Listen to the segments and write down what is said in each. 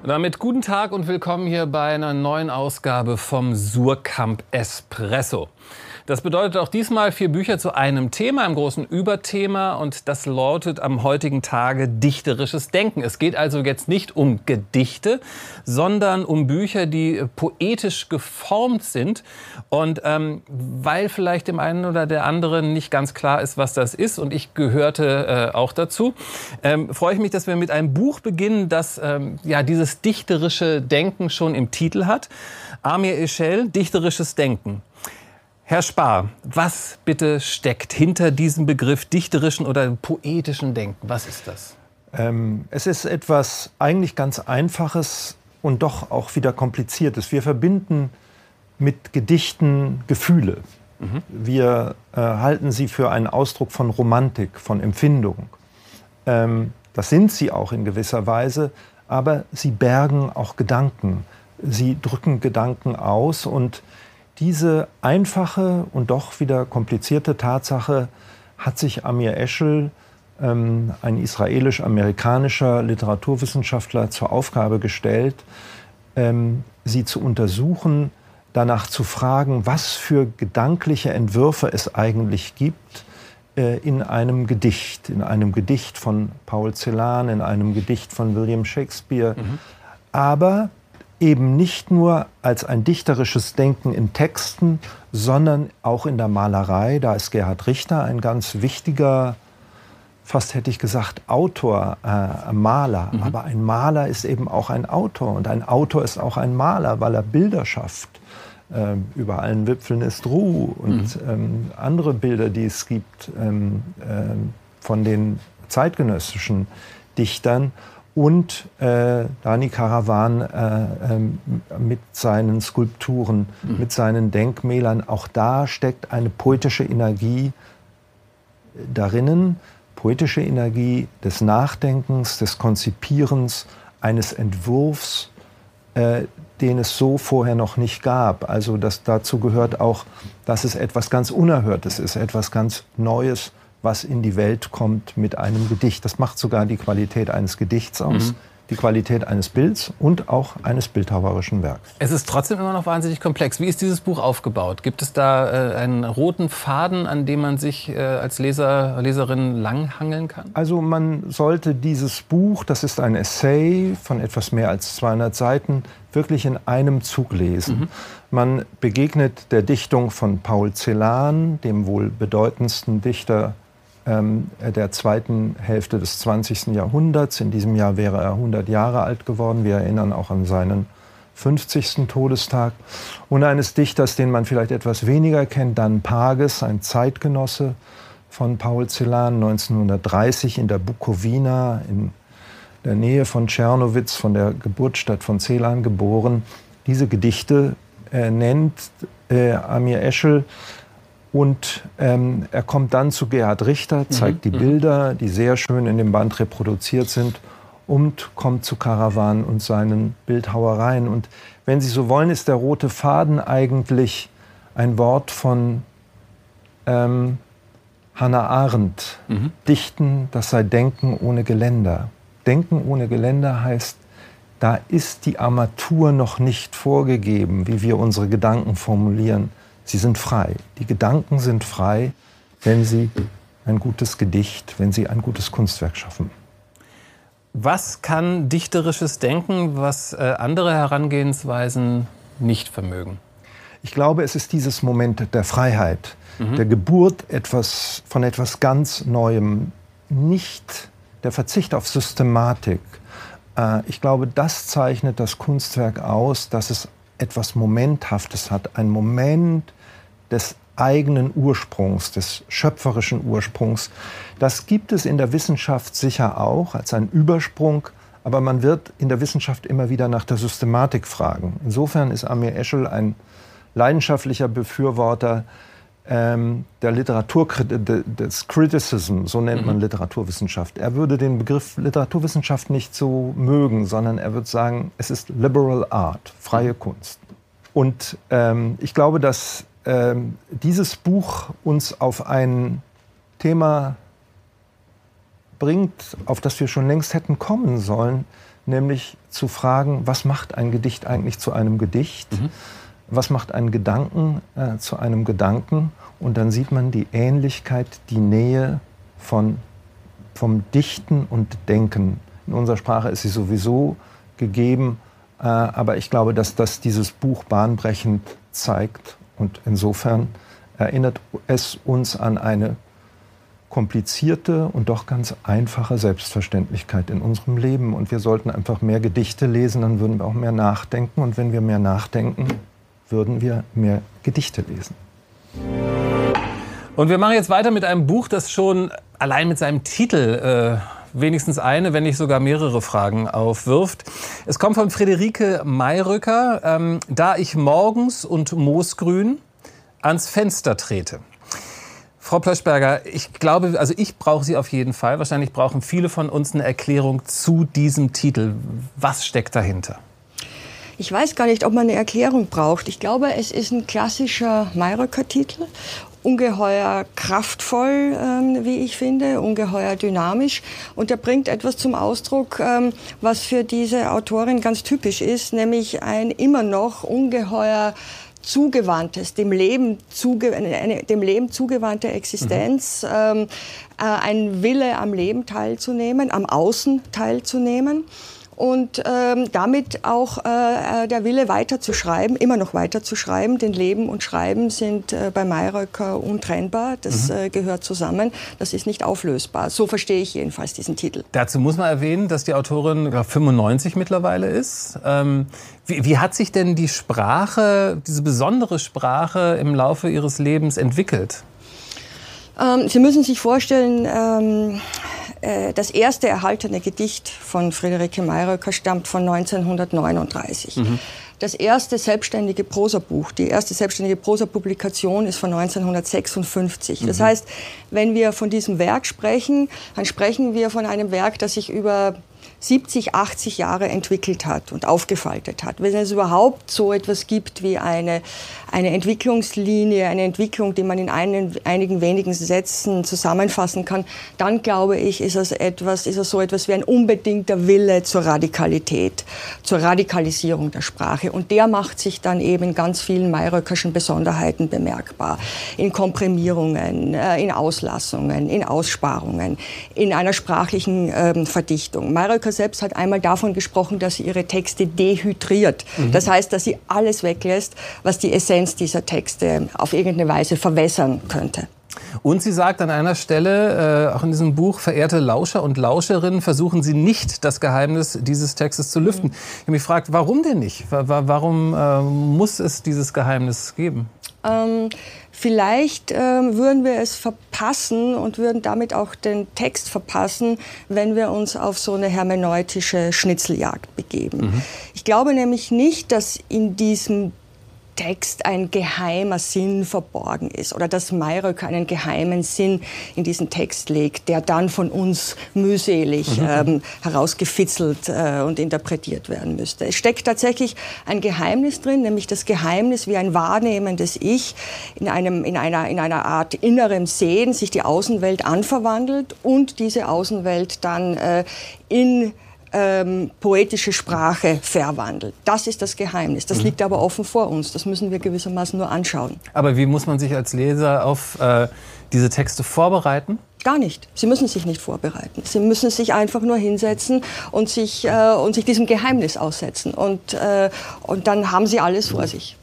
Und damit guten Tag und willkommen hier bei einer neuen Ausgabe vom Suhrkamp Espresso. Das bedeutet auch diesmal 4 Bücher zu einem Thema, einem großen Überthema, und das lautet am heutigen Tage dichterisches Denken. Es geht also jetzt nicht um Gedichte, sondern um Bücher, die poetisch geformt sind. Und weil vielleicht dem einen oder der anderen nicht ganz klar ist, was das ist, und ich gehörte auch dazu, freue ich mich, dass wir mit einem Buch beginnen, das dieses dichterische Denken schon im Titel hat. Amir Eschel, Dichterisches Denken. Herr Spar, was bitte steckt hinter diesem Begriff dichterischen oder poetischen Denken? Was ist das? Es ist etwas eigentlich ganz Einfaches und doch auch wieder Kompliziertes. Wir verbinden mit Gedichten Gefühle. Wir halten sie für einen Ausdruck von Romantik, von Empfindung. Das sind sie auch in gewisser Weise, aber sie bergen auch Gedanken. Sie drücken Gedanken aus, und diese einfache und doch wieder komplizierte Tatsache hat sich Amir Eschel, ein israelisch-amerikanischer Literaturwissenschaftler, zur Aufgabe gestellt, sie zu untersuchen, danach zu fragen, was für gedankliche Entwürfe es eigentlich gibt in einem Gedicht von Paul Celan, in einem Gedicht von William Shakespeare, aber eben nicht nur als ein dichterisches Denken in Texten, sondern auch in der Malerei. Da ist Gerhard Richter ein ganz wichtiger, fast hätte ich gesagt, Autor, Maler. Aber ein Maler ist eben auch ein Autor, und ein Autor ist auch ein Maler, weil er Bilder schafft. Über allen Wipfeln ist Ruhe und andere Bilder, die es gibt von den zeitgenössischen Dichtern. Und Dani Karavan mit seinen Skulpturen, mit seinen Denkmälern. Auch da steckt eine poetische Energie darinnen, poetische Energie des Nachdenkens, des Konzipierens, eines Entwurfs, den es so vorher noch nicht gab. Also dazu gehört auch, dass es etwas ganz Unerhörtes ist, etwas ganz Neues, was in die Welt kommt mit einem Gedicht. Das macht sogar die Qualität eines Gedichts aus, die Qualität eines Bilds und auch eines bildhauerischen Werks. Es ist trotzdem immer noch wahnsinnig komplex. Wie ist dieses Buch aufgebaut? Gibt es da einen roten Faden, an dem man sich als Leser, Leserin langhangeln kann? Also man sollte dieses Buch, das ist ein Essay von etwas mehr als 200 Seiten, wirklich in einem Zug lesen. Man begegnet der Dichtung von Paul Celan, dem wohl bedeutendsten Dichter der zweiten Hälfte des 20. Jahrhunderts. In diesem Jahr wäre er 100 Jahre alt geworden. Wir erinnern auch an seinen 50. Todestag. Und eines Dichters, den man vielleicht etwas weniger kennt, Dan Pages, ein Zeitgenosse von Paul Celan, 1930 in der Bukowina, in der Nähe von Czernowitz, von der Geburtsstadt von Celan geboren. Diese Gedichte nennt Amir Eschel. Und er kommt dann zu Gerhard Richter, zeigt die Bilder, die sehr schön in dem Band reproduziert sind, und kommt zu Karawan und seinen Bildhauereien. Und wenn Sie so wollen, ist der rote Faden eigentlich ein Wort von Hannah Arendt. Dichten, das sei Denken ohne Geländer. Denken ohne Geländer heißt, da ist die Armatur noch nicht vorgegeben, wie wir unsere Gedanken formulieren. Sie sind frei. Die Gedanken sind frei, wenn sie ein gutes Gedicht, wenn sie ein gutes Kunstwerk schaffen. Was kann dichterisches Denken, was andere Herangehensweisen nicht vermögen? Ich glaube, es ist dieses Moment der Freiheit, der Geburt von etwas ganz Neuem, nicht der Verzicht auf Systematik. Ich glaube, das zeichnet das Kunstwerk aus, dass es etwas Momenthaftes hat, ein Moment des eigenen Ursprungs, des schöpferischen Ursprungs. Das gibt es in der Wissenschaft sicher auch als ein Übersprung, aber man wird in der Wissenschaft immer wieder nach der Systematik fragen. Insofern ist Amir Eschel ein leidenschaftlicher Befürworter der Literaturkritik, des Criticism, so nennt man Literaturwissenschaft. Er würde den Begriff Literaturwissenschaft nicht so mögen, sondern er würde sagen, es ist liberal art, freie Kunst. Und ich glaube, dass dieses Buch uns auf ein Thema bringt, auf das wir schon längst hätten kommen sollen, nämlich zu fragen, was macht ein Gedicht eigentlich zu einem Gedicht? Was macht einen Gedanken zu einem Gedanken? Und dann sieht man die Ähnlichkeit, die Nähe vom Dichten und Denken. In unserer Sprache ist sie sowieso gegeben, aber ich glaube, dass das dieses Buch bahnbrechend zeigt. Und insofern erinnert es uns an eine komplizierte und doch ganz einfache Selbstverständlichkeit in unserem Leben. Und wir sollten einfach mehr Gedichte lesen, dann würden wir auch mehr nachdenken. Und wenn wir mehr nachdenken, würden wir mehr Gedichte lesen. Und wir machen jetzt weiter mit einem Buch, das schon allein mit seinem Titel wenigstens eine, wenn nicht sogar mehrere Fragen aufwirft. Es kommt von Friederike Mayröcker, Da ich morgens und moosgrün ans Fenster trete. Frau Plöschberger, ich glaube, also ich brauche Sie auf jeden Fall. Wahrscheinlich brauchen viele von uns eine Erklärung zu diesem Titel. Was steckt dahinter? Ich weiß gar nicht, ob man eine Erklärung braucht. Ich glaube, es ist ein klassischer Mayröcker-Titel. Ungeheuer kraftvoll, wie ich finde, ungeheuer dynamisch. Und er bringt etwas zum Ausdruck, was für diese Autorin ganz typisch ist, nämlich ein immer noch ungeheuer zugewandtes, dem Leben zugewandte Existenz, ein Wille am Leben teilzunehmen, am Außen teilzunehmen. Und damit auch der Wille weiterzuschreiben, immer noch weiterzuschreiben, denn Leben und Schreiben sind bei Mayröcker untrennbar. Das gehört zusammen. Das ist nicht auflösbar. So verstehe ich jedenfalls diesen Titel. Dazu muss man erwähnen, dass die Autorin 95 mittlerweile ist. Wie hat sich denn die Sprache, diese besondere Sprache im Laufe ihres Lebens entwickelt? Sie müssen sich vorstellen, das erste erhaltene Gedicht von Friederike Mayröcker stammt von 1939. Das erste selbstständige Prosabuch, die erste selbstständige Prosapublikation ist von 1956. Das heißt, wenn wir von diesem Werk sprechen, dann sprechen wir von einem Werk, das sich über 70, 80 Jahre entwickelt hat und aufgefaltet hat. Wenn es überhaupt so etwas gibt wie eine Entwicklungslinie, eine Entwicklung, die man in einigen wenigen Sätzen zusammenfassen kann, dann glaube ich, ist es so etwas wie ein unbedingter Wille zur Radikalität, zur Radikalisierung der Sprache. Und der macht sich dann eben in ganz vielen mayröckerschen Besonderheiten bemerkbar. In Komprimierungen, in Auslassungen, in Aussparungen, in einer sprachlichen Verdichtung. Mayröcker selbst hat einmal davon gesprochen, dass sie ihre Texte dehydriert. Das heißt, dass sie alles weglässt, was die Essenz dieser Texte auf irgendeine Weise verwässern könnte. Und sie sagt an einer Stelle, auch in diesem Buch, verehrte Lauscher und Lauscherinnen, versuchen Sie nicht, das Geheimnis dieses Textes zu lüften. Ich habe mich gefragt, warum denn nicht? Warum muss es dieses Geheimnis geben? Vielleicht würden wir es verpassen und würden damit auch den Text verpassen, wenn wir uns auf so eine hermeneutische Schnitzeljagd begeben. Ich glaube nämlich nicht, dass in diesem Text ein geheimer Sinn verborgen ist oder dass Mayröcker einen geheimen Sinn in diesen Text legt, der dann von uns mühselig herausgefitzelt und interpretiert werden müsste. Es steckt tatsächlich ein Geheimnis drin, nämlich das Geheimnis, wie ein wahrnehmendes Ich in einer Art innerem Sehen sich die Außenwelt anverwandelt und diese Außenwelt dann in poetische Sprache verwandelt. Das ist das Geheimnis. Das liegt aber offen vor uns. Das müssen wir gewissermaßen nur anschauen. Aber wie muss man sich als Leser auf diese Texte vorbereiten? Gar nicht. Sie müssen sich nicht vorbereiten. Sie müssen sich einfach nur hinsetzen und sich diesem Geheimnis aussetzen. Und dann haben Sie alles vor sich.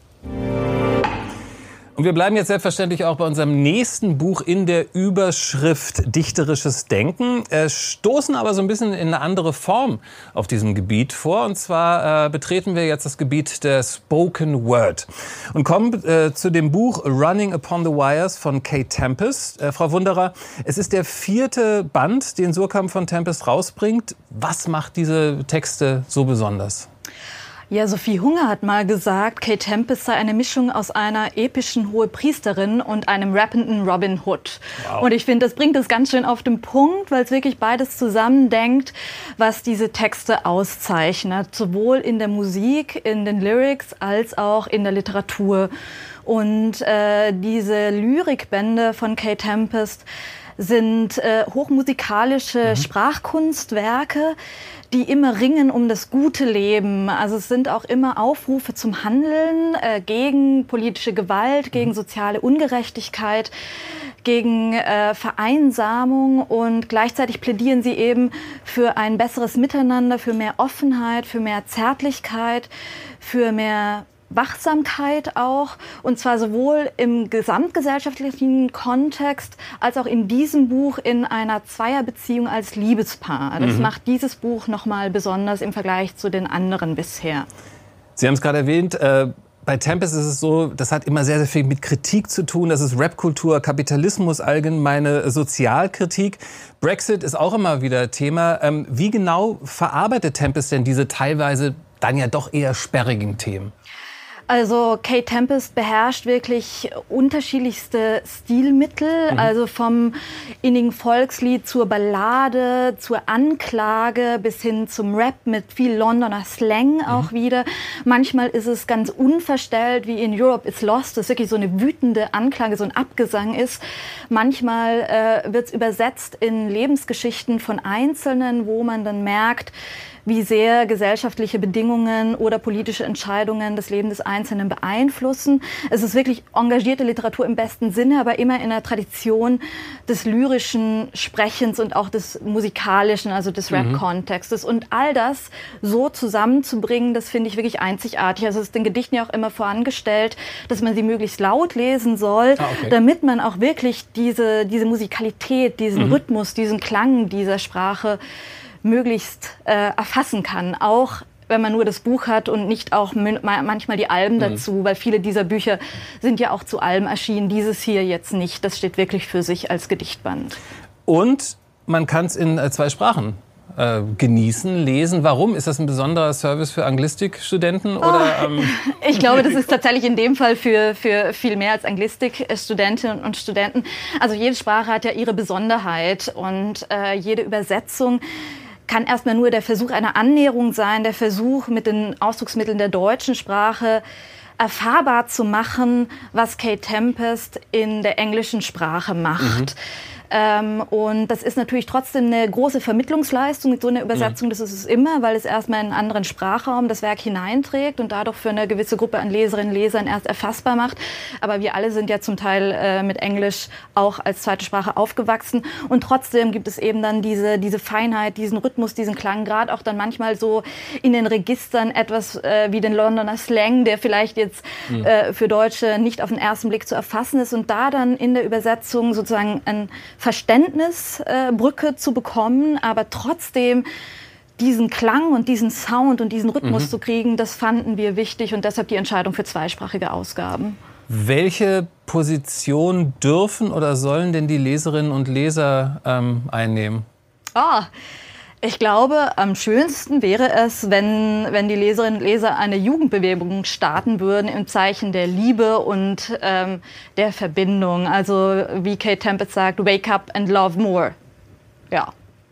Und wir bleiben jetzt selbstverständlich auch bei unserem nächsten Buch in der Überschrift Dichterisches Denken, stoßen aber so ein bisschen in eine andere Form auf diesem Gebiet vor. Und zwar betreten wir jetzt das Gebiet der Spoken Word und kommen zu dem Buch Running Upon the Wires von Kate Tempest. Frau Wunderer, es ist der 4. Band, den Suhrkamp von Tempest rausbringt. Was macht diese Texte so besonders? Ja, Sophie Hunger hat mal gesagt, Kate Tempest sei eine Mischung aus einer epischen Hohepriesterin und einem rappenden Robin Hood. Wow. Und ich finde, das bringt es ganz schön auf den Punkt, weil es wirklich beides zusammendenkt, was diese Texte auszeichnet. Sowohl in der Musik, in den Lyrics, als auch in der Literatur. Und diese Lyrikbände von Kate Tempest sind hochmusikalische Sprachkunstwerke, die immer ringen um das gute Leben. Also es sind auch immer Aufrufe zum Handeln gegen politische Gewalt, gegen soziale Ungerechtigkeit, gegen Vereinsamung, und gleichzeitig plädieren sie eben für ein besseres Miteinander, für mehr Offenheit, für mehr Zärtlichkeit, für mehr Wachsamkeit auch, und zwar sowohl im gesamtgesellschaftlichen Kontext als auch in diesem Buch in einer Zweierbeziehung als Liebespaar. Das macht dieses Buch nochmal besonders im Vergleich zu den anderen bisher. Sie haben es gerade erwähnt, bei Tempest ist es so, das hat immer sehr, sehr viel mit Kritik zu tun. Das ist Rapkultur, Kapitalismus, allgemeine Sozialkritik. Brexit ist auch immer wieder Thema. Wie genau verarbeitet Tempest denn diese teilweise dann ja doch eher sperrigen Themen? Also Kate Tempest beherrscht wirklich unterschiedlichste Stilmittel, also vom innigen Volkslied zur Ballade, zur Anklage bis hin zum Rap mit viel Londoner Slang auch wieder. Manchmal ist es ganz unverstellt, wie in Europe is Lost, das wirklich so eine wütende Anklage, so ein Abgesang ist. Manchmal wird es übersetzt in Lebensgeschichten von Einzelnen, wo man dann merkt, wie sehr gesellschaftliche Bedingungen oder politische Entscheidungen das Leben des Einzelnen beeinflussen. Es ist wirklich engagierte Literatur im besten Sinne, aber immer in der Tradition des lyrischen Sprechens und auch des musikalischen, also des Rap-Kontextes. Und all das so zusammenzubringen, das finde ich wirklich einzigartig. Also es ist den Gedichten ja auch immer vorangestellt, dass man sie möglichst laut lesen soll, damit man auch wirklich diese Musikalität, diesen Rhythmus, diesen Klang dieser Sprache möglichst erfassen kann, auch wenn man nur das Buch hat und nicht auch manchmal die Alben dazu, weil viele dieser Bücher sind ja auch zu Alben erschienen, dieses hier jetzt nicht, das steht wirklich für sich als Gedichtband. Und man kann es in 2 Sprachen genießen, lesen. Warum? Ist das ein besonderer Service für Anglistikstudenten? Oder, ich glaube, das ist tatsächlich in dem Fall für viel mehr als Anglistikstudentinnen und Studenten. Also jede Sprache hat ja ihre Besonderheit, und jede Übersetzung kann erstmal nur der Versuch einer Annäherung sein, der Versuch, mit den Ausdrucksmitteln der deutschen Sprache erfahrbar zu machen, was Kate Tempest in der englischen Sprache macht. Und das ist natürlich trotzdem eine große Vermittlungsleistung mit so einer Übersetzung. Das ist es immer, weil es erstmal in einen anderen Sprachraum das Werk hineinträgt und dadurch für eine gewisse Gruppe an Leserinnen und Lesern erst erfassbar macht. Aber wir alle sind ja zum Teil mit Englisch auch als zweite Sprache aufgewachsen. Und trotzdem gibt es eben dann diese Feinheit, diesen Rhythmus, diesen Klang, gerade auch dann manchmal so in den Registern etwas wie den Londoner Slang, der vielleicht jetzt für Deutsche nicht auf den ersten Blick zu erfassen ist. Und da dann in der Übersetzung sozusagen ein Verständnisbrücke zu bekommen, aber trotzdem diesen Klang und diesen Sound und diesen Rhythmus zu kriegen, das fanden wir wichtig, und deshalb die Entscheidung für zweisprachige Ausgaben. Welche Position dürfen oder sollen denn die Leserinnen und Leser einnehmen? Ich glaube, am schönsten wäre es, wenn die Leserinnen und Leser eine Jugendbewegung starten würden im Zeichen der Liebe und der Verbindung. Also wie Kate Tempest sagt, wake up and love more. Ja.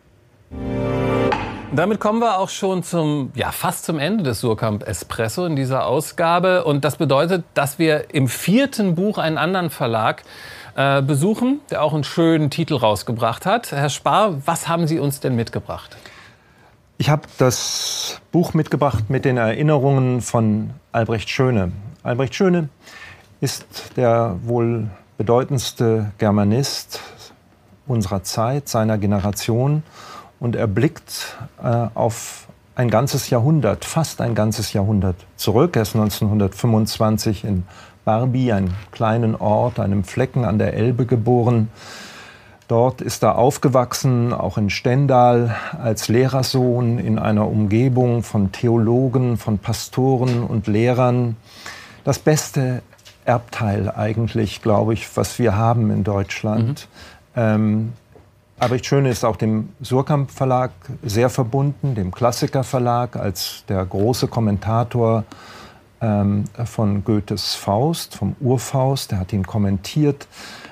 Damit kommen wir auch schon fast zum Ende des Suhrkamp Espresso in dieser Ausgabe. Und das bedeutet, dass wir im 4. Buch einen anderen Verlag besuchen, der auch einen schönen Titel rausgebracht hat. Herr Spahr, was haben Sie uns denn mitgebracht? Ich habe das Buch mitgebracht mit den Erinnerungen von Albrecht Schöne. Albrecht Schöne ist der wohl bedeutendste Germanist unserer Zeit, seiner Generation. Und er blickt auf ein ganzes Jahrhundert, fast ein ganzes Jahrhundert zurück. Er ist 1925 in Barby, einem kleinen Ort, einem Flecken an der Elbe, geboren. Dort ist er aufgewachsen, auch in Stendal, als Lehrersohn in einer Umgebung von Theologen, von Pastoren und Lehrern. Das beste Erbteil eigentlich, glaube ich, was wir haben in Deutschland. Albrecht Schöne ist auch dem Suhrkamp Verlag sehr verbunden, dem Klassiker Verlag, als der große Kommentator von Goethes Faust, vom Urfaust. Er hat ihn kommentiert,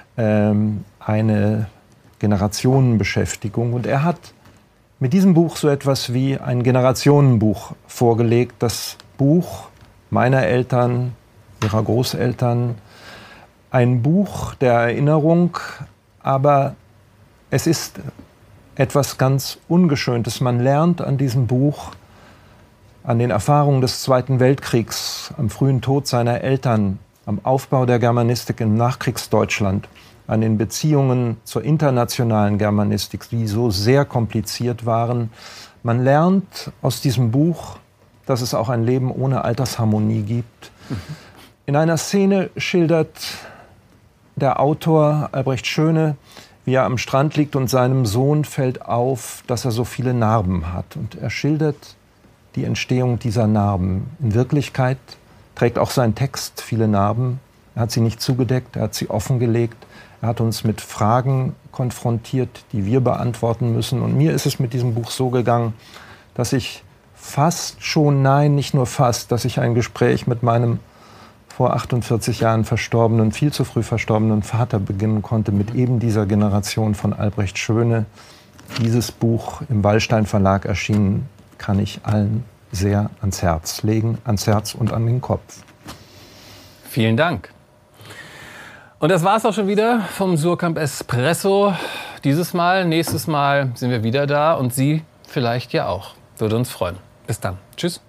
eine Generationenbeschäftigung. Und er hat mit diesem Buch so etwas wie ein Generationenbuch vorgelegt. Das Buch meiner Eltern, ihrer Großeltern. Ein Buch der Erinnerung, aber es ist etwas ganz Ungeschöntes. Man lernt an diesem Buch, an den Erfahrungen des Zweiten Weltkriegs, am frühen Tod seiner Eltern, am Aufbau der Germanistik im Nachkriegsdeutschland, an den Beziehungen zur internationalen Germanistik, die so sehr kompliziert waren. Man lernt aus diesem Buch, dass es auch ein Leben ohne Altersharmonie gibt. In einer Szene schildert der Autor Albrecht Schöne, wie er am Strand liegt und seinem Sohn fällt auf, dass er so viele Narben hat. Und er schildert die Entstehung dieser Narben. In Wirklichkeit trägt auch sein Text viele Narben. Er hat sie nicht zugedeckt, er hat sie offengelegt. Er hat uns mit Fragen konfrontiert, die wir beantworten müssen. Und mir ist es mit diesem Buch so gegangen, dass ich fast schon, nein, nicht nur fast, dass ich ein Gespräch mit meinem vor 48 Jahren verstorbenen, viel zu früh verstorbenen Vater beginnen konnte, mit eben dieser Generation von Albrecht Schöne. Dieses Buch im Wallstein Verlag erschienen, kann ich allen sehr ans Herz legen, ans Herz und an den Kopf. Vielen Dank. Und das war's auch schon wieder vom Suhrkamp Espresso. Dieses Mal, nächstes Mal sind wir wieder da und Sie vielleicht ja auch. Würde uns freuen. Bis dann. Tschüss.